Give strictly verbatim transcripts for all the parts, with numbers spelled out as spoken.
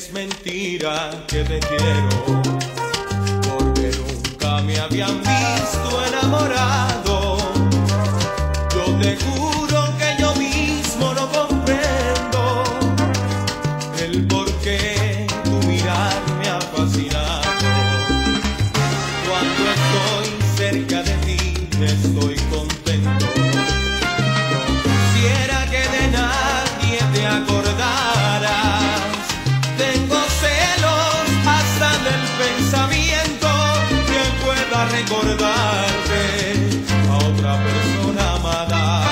es mentira que te quiero, porque nunca me habían visto enamorado. Yo te juro que yo mismo no comprendo el por qué tu mirar me ha fascinado. Cuando estoy cerca de ti estoy contento. No quisiera que de nadie te acordaras. Tengo celos hasta del pensamiento que pueda recordarte a otra persona amada.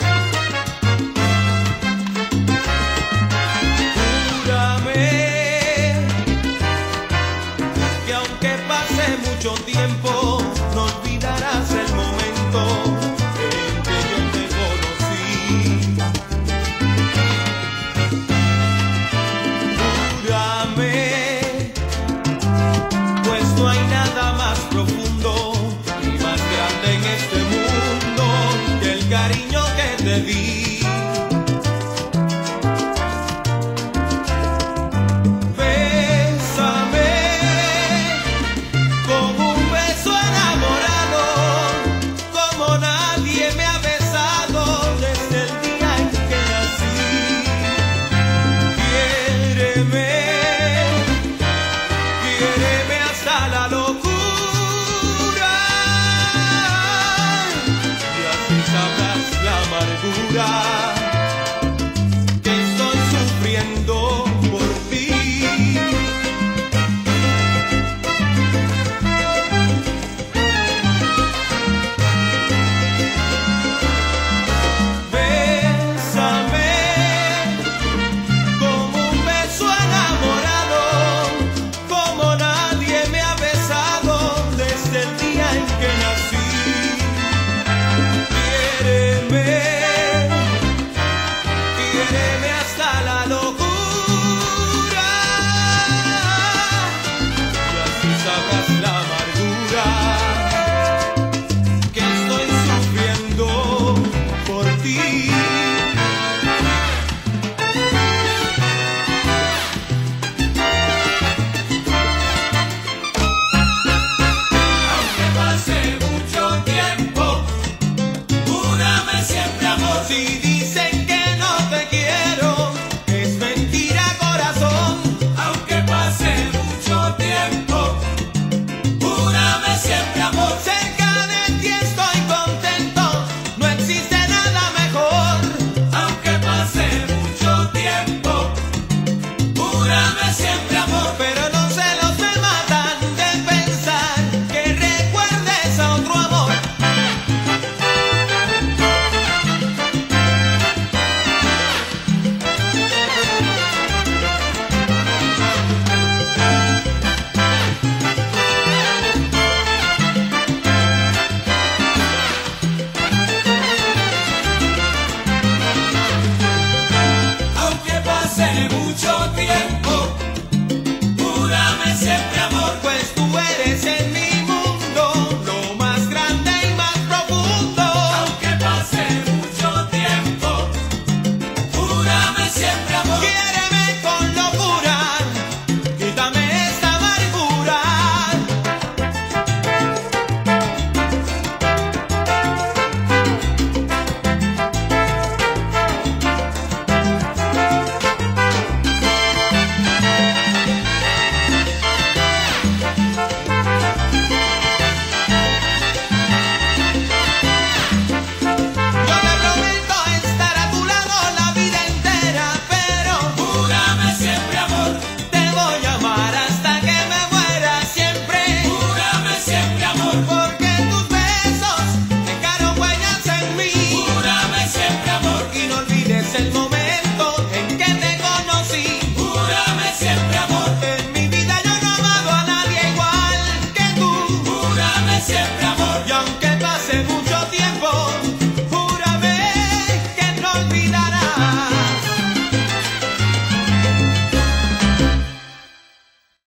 Júrame que aunque pase mucho tiempo no olvidarás el momento en que yo te conocí. Júrame, pues no hay nada más profundo ni más grande en este mundo que el cariño que te di. Bésame con un beso enamorado, como nadie me ha besado desde el día en que nací. Quiéreme, quiéreme hasta la locura, y así sabrás la amargura que estoy sufriendo por ti. Bésame como un beso enamorado, como nadie me ha besado desde el día en que nací. Quiéreme, quiéreme hasta la locura, y así sabrás la amargura que estoy sufriendo por ti. Aunque pase mucho tiempo, júrame siempre amor. Si dicen que no te quiero, es mentira, corazón. Aunque pase mucho tiempo, júrame siempre amor. Cerca de ti estoy contento, no existe nada mejor. Aunque pase mucho tiempo, júrame siempre amor. Pero los celos me matan de pensar que recuerdes a otro amor. Aunque pase mucho tiempo, júrame siempre amor, pues tú eres en mi mundo lo más grande y más profundo. Aunque pase mucho tiempo, júrame siempre amor. Quiéreme con locura, quítame esta amargura. Yo te prometo estar a tu lado la vida entera, pero júrame siempre amor. Te voy a amar hasta que me muera siempre. Júrame siempre amor, porque tus besos dejaron huellas en mí. Júrame siempre amor, y no olvides el momento en que te conocí. Júrame siempre amor, en mi vida yo no he amado a nadie igual que tú. Júrame siempre